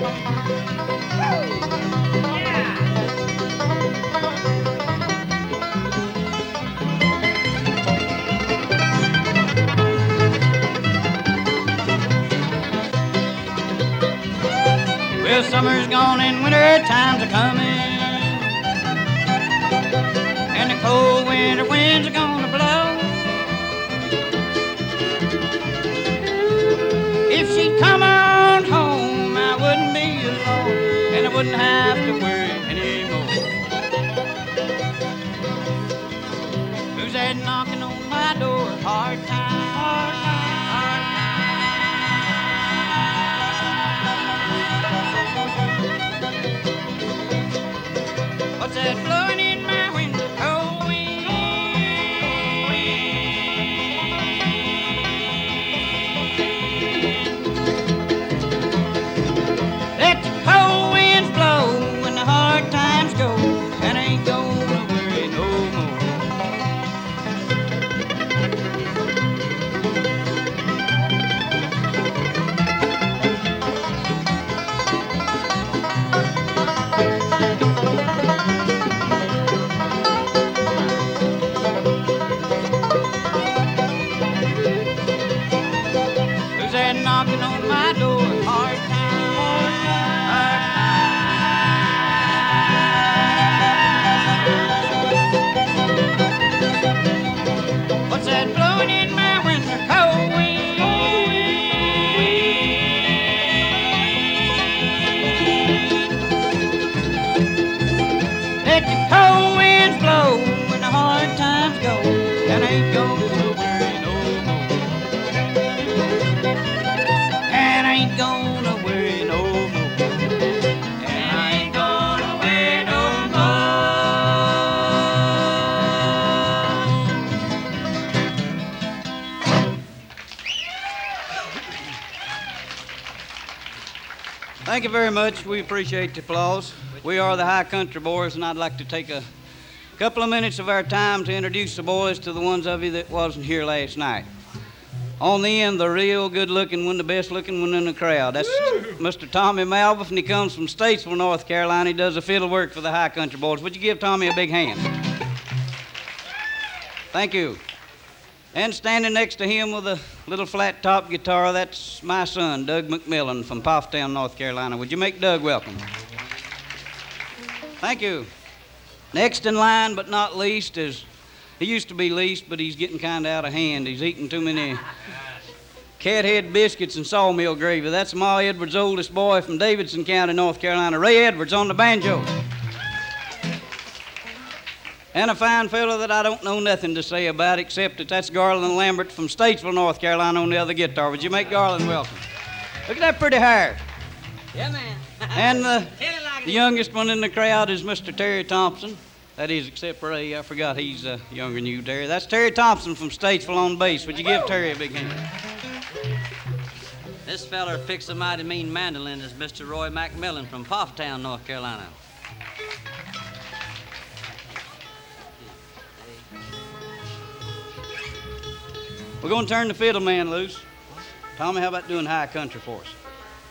Well, summer's gone and winter times are coming, and the cold winter winds are gonna blow. If she'd come on home, I wouldn't be alone, and I wouldn't have to worry anymore. Who's that knocking on my door? Hard time, hard time, hard time. What's that blowing in my window? Cold wind. Let the cold winds blow when the hard times go, and I ain't gonna worry no more. Who's that knocking on my door? Hard time, hard time. What's that blowing in my winter? Cold wind. Let the cold winds blow when the hard times go, and I ain't gonna worry no more. And I ain't gonna worry no more. And I ain't gonna worry no more. Thank you very much. We appreciate the applause. We are the High Country Boys, and I'd like to take a couple of minutes of our time to introduce the boys to the ones of you that wasn't here last night. On the end, the real good-looking one, the best-looking one in the crowd. That's Mr. Tommy Malbuff, and he comes from Statesville, North Carolina. He does the fiddle work for the High Country Boys. Would you give Tommy a big hand? Thank you. And standing next to him with a little flat-top guitar, that's my son, Doug McMillan from Pofftown, North Carolina. Would you make Doug welcome? Thank you. Next in line, but not least, is, he used to be least, but he's getting kind of out of hand. He's eating too many cathead biscuits and sawmill gravy. That's Ma Edwards' oldest boy from Davidson County, North Carolina, Ray Edwards on the banjo. And a fine fellow that I don't know nothing to say about except that that's Garland Lambert from Statesville, North Carolina on the other guitar. Would you make Garland welcome? Look at that pretty hair. Yeah, man. And the youngest one in the crowd is Mr. Terry Thompson. That is, except Ray, I forgot he's younger than you, Terry. That's Terry Thompson from Statesville on bass. Would you give Terry a big hand? This feller picks a mighty mean mandolin is Mr. Roy McMillan from Pofftown, North Carolina. We're going to turn the fiddle man loose. Tommy, how about doing High Country for us?